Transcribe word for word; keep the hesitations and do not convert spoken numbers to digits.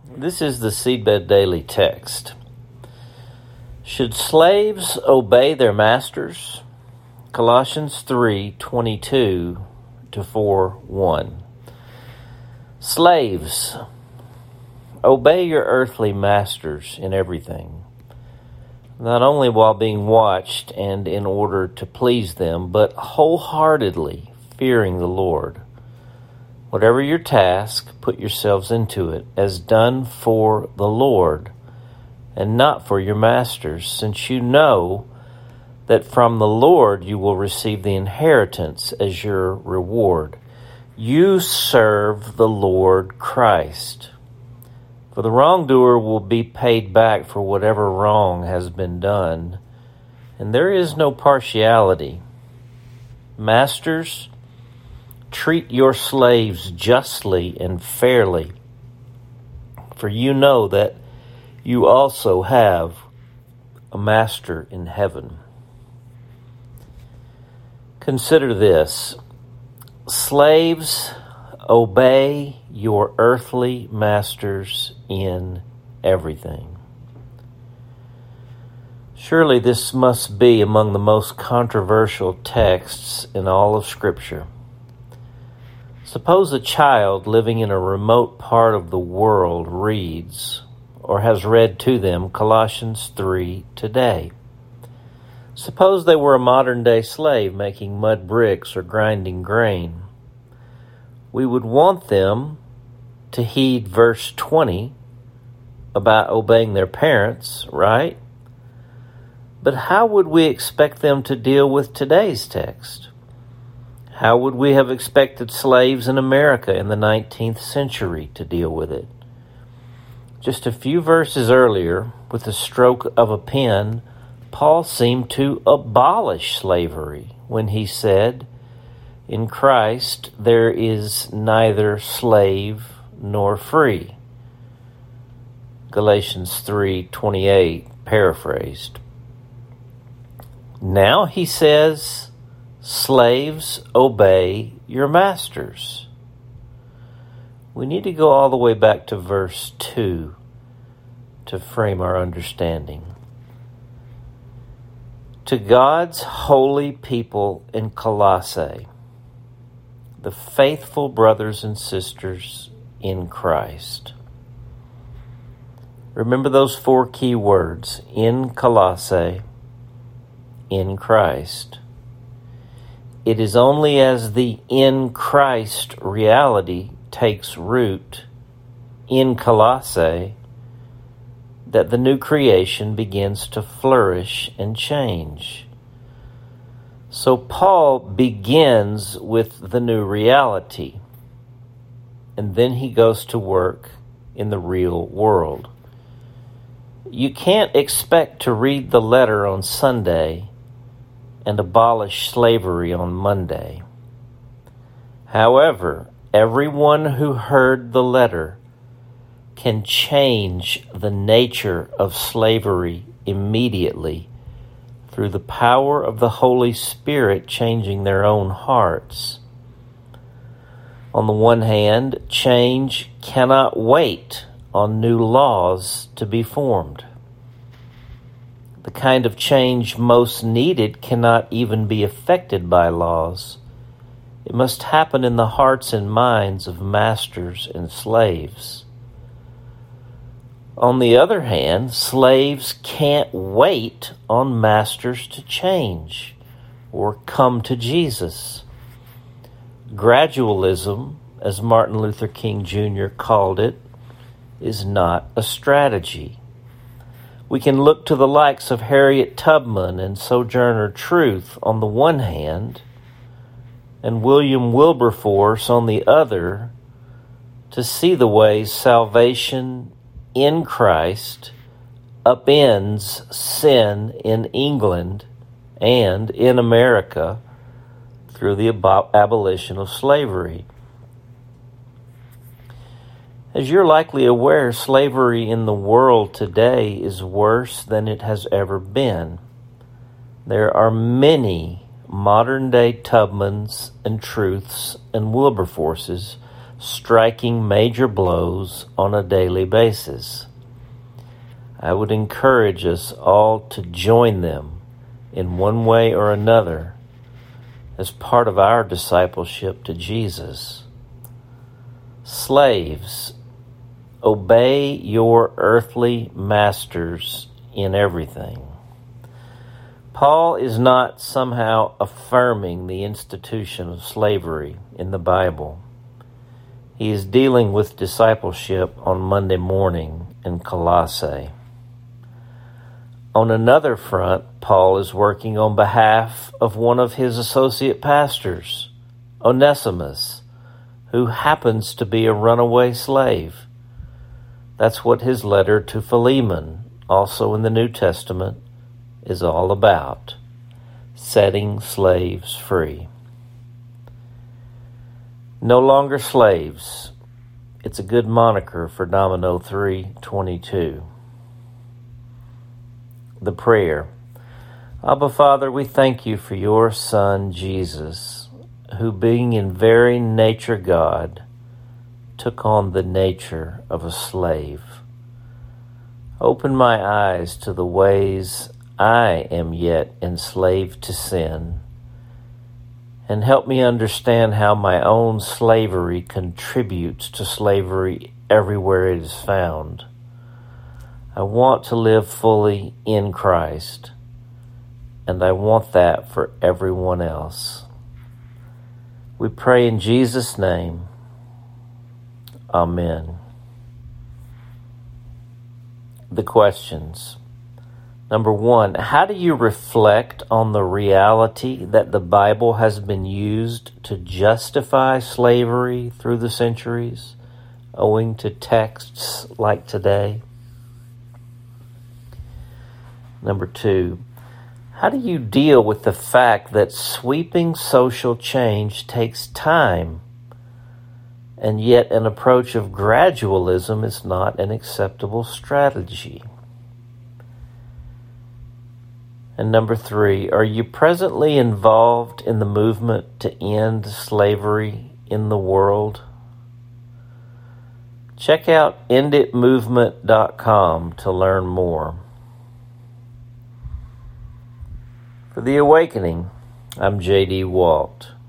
This is the Seedbed Daily text. Should slaves obey their masters? Colossians three twenty-two to four one. Slaves, obey your earthly masters in everything, not only while being watched and in order to please them, but wholeheartedly fearing the Lord. Whatever your task, put yourselves into it, as done for the Lord, and not for your masters, since you know that from the Lord you will receive the inheritance as your reward. You serve the Lord Christ. For the wrongdoer will be paid back for whatever wrong has been done, and there is no partiality. Masters, treat your slaves justly and fairly, for you know that you also have a master in heaven. Consider this. Slaves, obey your earthly masters in everything. Surely this must be among the most controversial texts in all of Scripture. Suppose a child living in a remote part of the world reads or has read to them Colossians three today. Suppose they were a modern-day slave making mud bricks or grinding grain. We would want them to heed verse twenty about obeying their parents, right? But how would we expect them to deal with today's text? How would we have expected slaves in America in the nineteenth century to deal with it? Just a few verses earlier, with the stroke of a pen, Paul seemed to abolish slavery when he said, "In Christ there is neither slave nor free." Galatians three twenty-eight, paraphrased. Now he says, slaves, obey your masters. We need to go all the way back to verse two to frame our understanding. To God's holy people in Colossae, the faithful brothers and sisters in Christ. Remember those four key words, in Colossae, in Christ. It is only as the in Christ reality takes root in Colossae that the new creation begins to flourish and change. So Paul begins with the new reality, and then he goes to work in the real world. You can't expect to read the letter on Sunday and abolish slavery on Monday. However, everyone who heard the letter can change the nature of slavery immediately through the power of the Holy Spirit changing their own hearts. On the one hand, change cannot wait on new laws to be formed. The kind of change most needed cannot even be affected by laws. It must happen in the hearts and minds of masters and slaves. On the other hand, slaves can't wait on masters to change or come to Jesus. Gradualism, as Martin Luther King Junior called it, is not a strategy. We can look to the likes of Harriet Tubman and Sojourner Truth on the one hand, and William Wilberforce on the other, to see the ways salvation in Christ upends sin in England and in America through the ab- abolition of slavery. As you're likely aware, slavery in the world today is worse than it has ever been. There are many modern-day Tubmans and Truths and Wilberforces striking major blows on a daily basis. I would encourage us all to join them in one way or another as part of our discipleship to Jesus. Slaves, obey your earthly masters in everything. Paul is not somehow affirming the institution of slavery in the Bible. He is dealing with discipleship on Monday morning in Colossae. On another front, Paul is working on behalf of one of his associate pastors, Onesimus, who happens to be a runaway slave. That's what his letter to Philemon, also in the New Testament, is all about: setting slaves free. No longer slaves. It's a good moniker for Domino three twenty-two. The prayer. Abba, Father, we thank you for your Son, Jesus, who, being in very nature God, took on the nature of a slave. Open my eyes to the ways I am yet enslaved to sin, and help me understand how my own slavery contributes to slavery everywhere it is found. I want to live fully in Christ, and I want that for everyone else. We pray in Jesus' name. Amen. The questions. Number one, how do you reflect on the reality that the Bible has been used to justify slavery through the centuries, owing to texts like today? Number two, how do you deal with the fact that sweeping social change takes time, and yet an approach of gradualism is not an acceptable strategy? And number three, are you presently involved in the movement to end slavery in the world? Check out end it movement dot com to learn more. For The Awakening, I'm J D Walt.